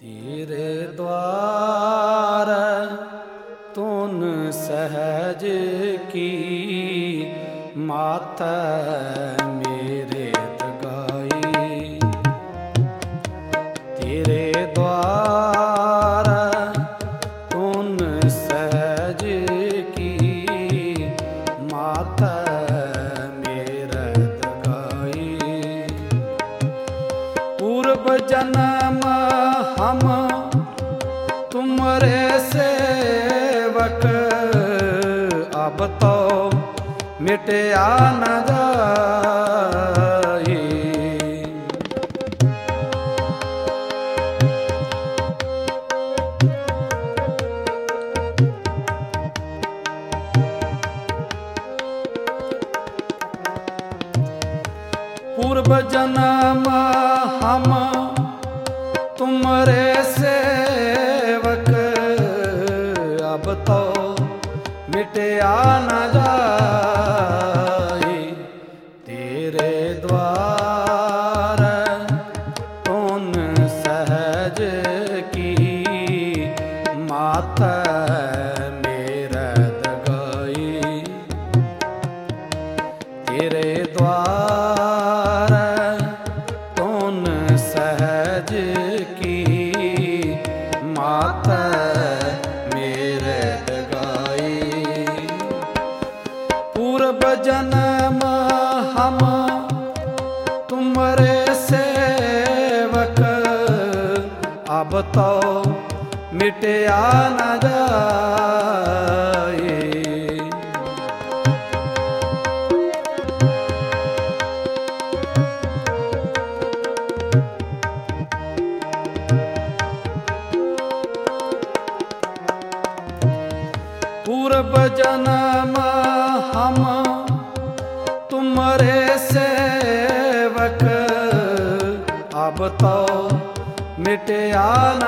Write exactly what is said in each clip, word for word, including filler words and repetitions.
तेरे द्वार तुन सहज की माता मेरे दगाई। तेरे द्वार तुन सहज की माता मेरे दगाई। पूर्व जन्म हम तुम्हारे सेवक, अब तो मिटया न जाए। पूर्व जन्म हम तुम्हारे सेवक, अब तो मिटया न जाए। तेरे द्वार तुन सहज की माता मेरा दगाई। तेरे द्वार तुन सहज की माता मेरे दगाई। पूर्व जन्म हम तुम्हारे सेवक, अब तो मिटया न जाए। पूर्व जन्म हम तुम्हारे सेवक, अब तो मिटया न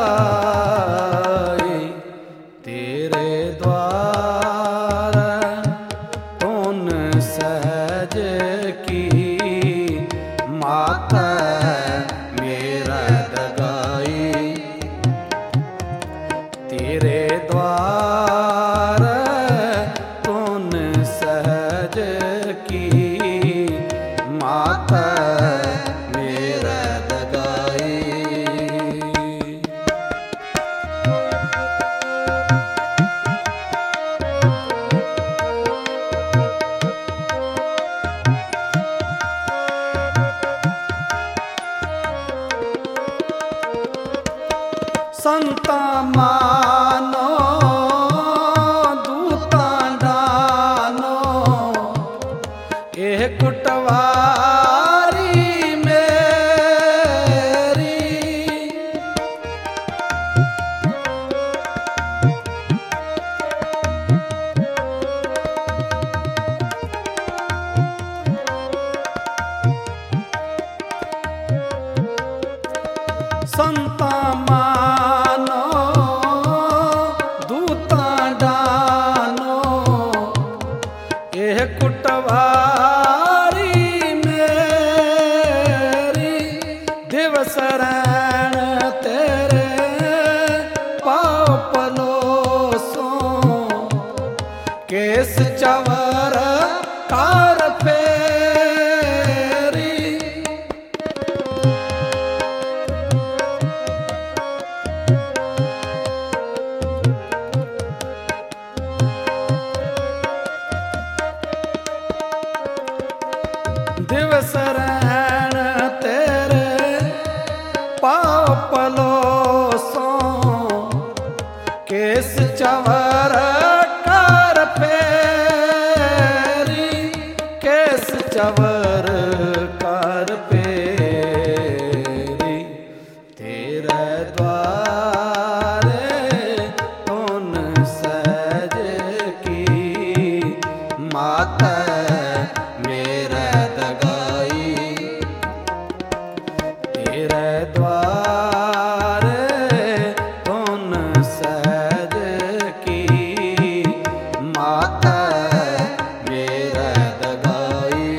जाए। तेरे द्वार तुन सहज की माता मेरा दगाई। तेरे द्वार तुन सहज की माता मेरा दगाई। संता मानो दूता डानो, एह कुटवारी मेरी। संता मानो दूता डानो, एह कुटवारी मेरी। दिवस रैन तेरे पाँव पलोसो, केस चवर कार फेरी। दिवस रैन तेरे पाँव पलोसो, केस चवर कार फेरी। केस चवर कार फेरी। तेरे द्वारे तुन सहज की माता मेरा दगाई। तेरे द्वार तुन सहज की माता मेरा दगाई।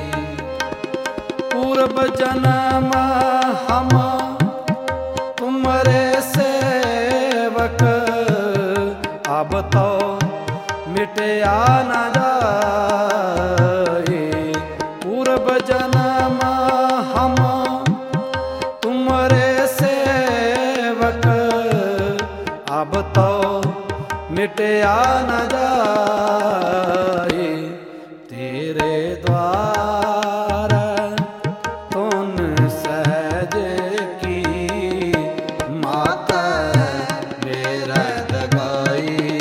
पूर्व जन्म हम तुम तुमरे सेवक अब तो मिटया न जाए। पूर्व जन्म हम तुमरे सेवक अब तो मिटया न जाए। तेरे द्वार तुन सहज की माता बेरद गाई।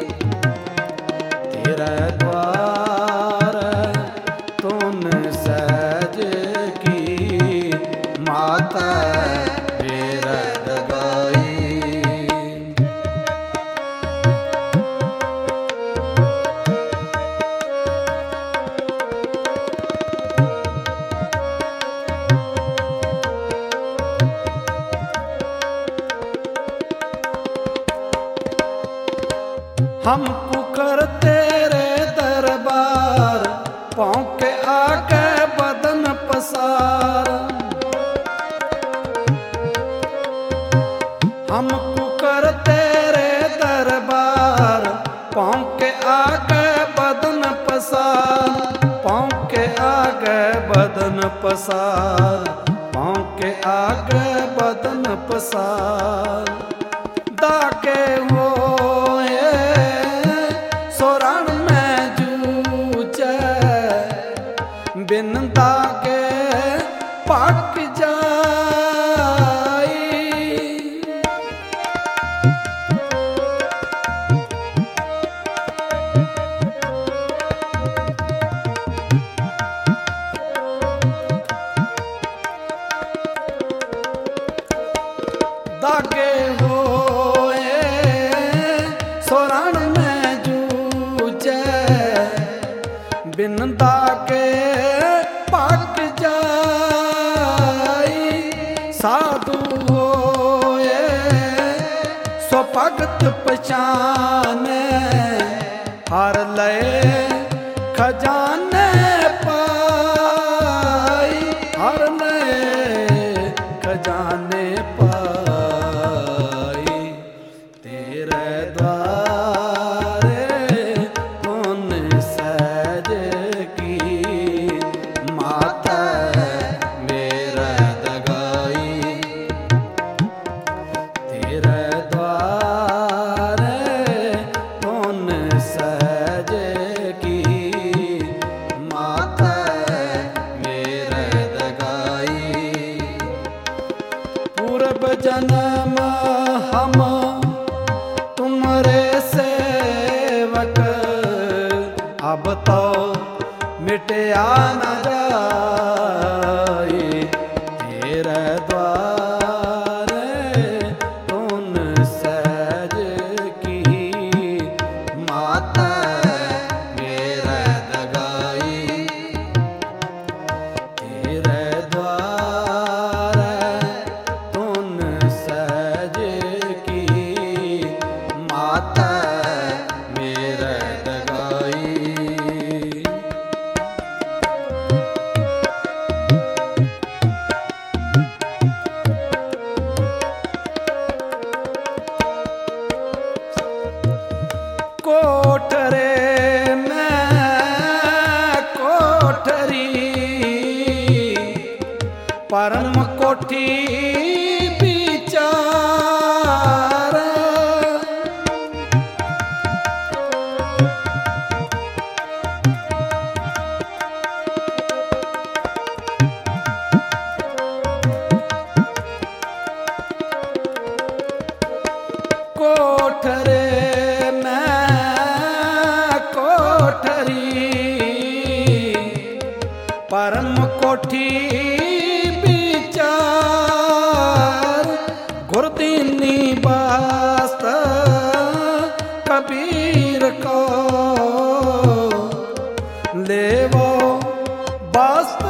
तेरे द्वार तुन सहज की माता बेरद गाई। हम पुकर तेरे दरबार पाँव के आके बदन पसार। हम पुकर तेरे दरबार पाँव के आके बदन पसार। पाँव के आगे बदन पसार। पाँव के आगे बदन पसार। दाके हो बिन दागे पक जाई। दागे होए सोरण में जूझे बिन दागे पक जाई। साधु होए सो भगत पहचाने हर लए खजाने पाई। हर लए खजाने पाई। तेरे द्वारे तुन सहज की माता बेरद गाई। तेरे द्वारे तुन सहज की माता बेरद गाई। पूर्व जन्म हम तुमरे सेवक अब तो मिटया न जाए। तेरे द्वारे तुन सहज की माता बेरद गाई। तेरे द्वारे तुन सहज की माता बेरद गाई। कोठरे में कोठरी परम कोठी विचार। कोठरे में कोठरी परम कोठी विचार। गुरदीनी बास्त कबीर को लेवो बास्त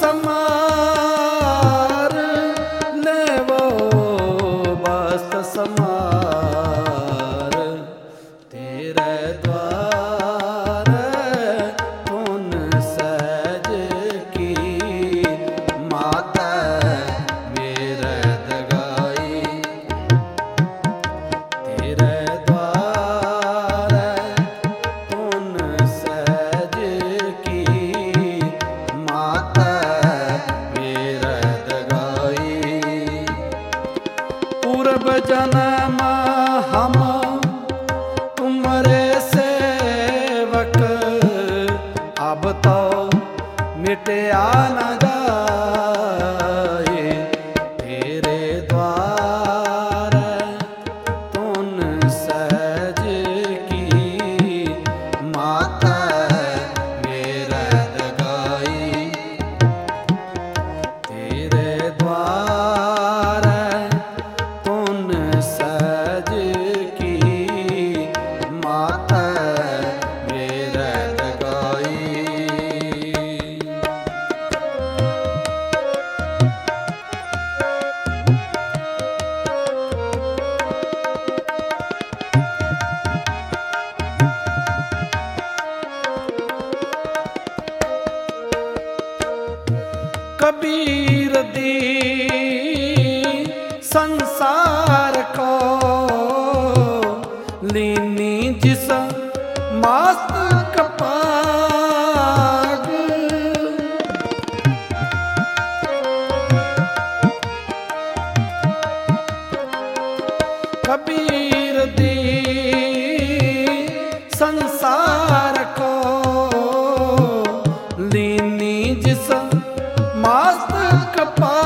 समार। लेवो बास्त समार। तेरे द्वार तुन सहज की माता बेरद गाई। पूर्व जन्म हम तुम्हारे सेवक, अब तो मिटया न जाए तेरे द्वार तुन सहज की माता मेरा दगाई। तेरे द्वार तुन सहज की माता मेरा दगाई। कबीर दी संसार को लीनी जिस मस्तक पाग। कबीर दी संसार को लीनी जिस मस्तक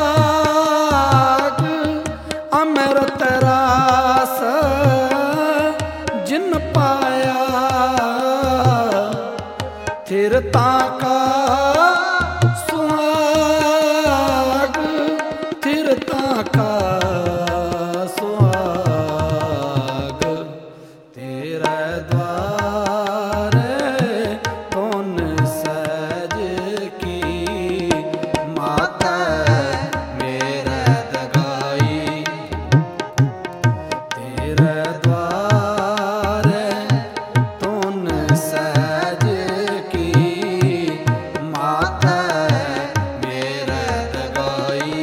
पाग। अमृत रास जिन पाया थिरता का सुहाग। थिरता का सुहाग तेरा द्वार तुन सहज की माता मेरा दगाई। तेरा द्वार तुन सहज की माता मेरा दगाई।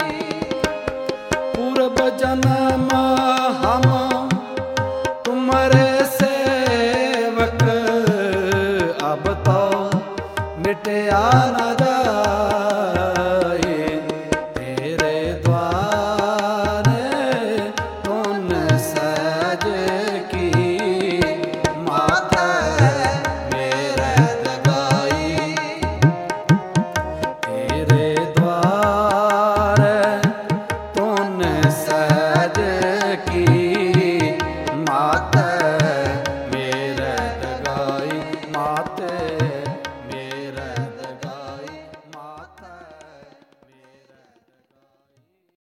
पूर्व जन्म हम तुम्हारे सेवक, अब तो मिटया न जाए तेरे द्वार तुन सहज की माता मेरा दगाई। तेरे द्वार तुन सहज की माता